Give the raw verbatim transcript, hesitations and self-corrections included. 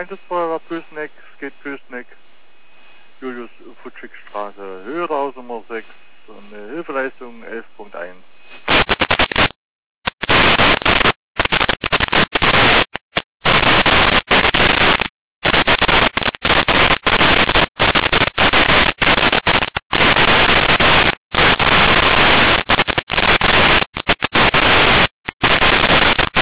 Einsatzfeuerwehr Püßneck, es geht Püßneck, Julius Futschig Straße, Höherhaus Nummer sechs, und eine Hilfeleistung elf Punkt eins.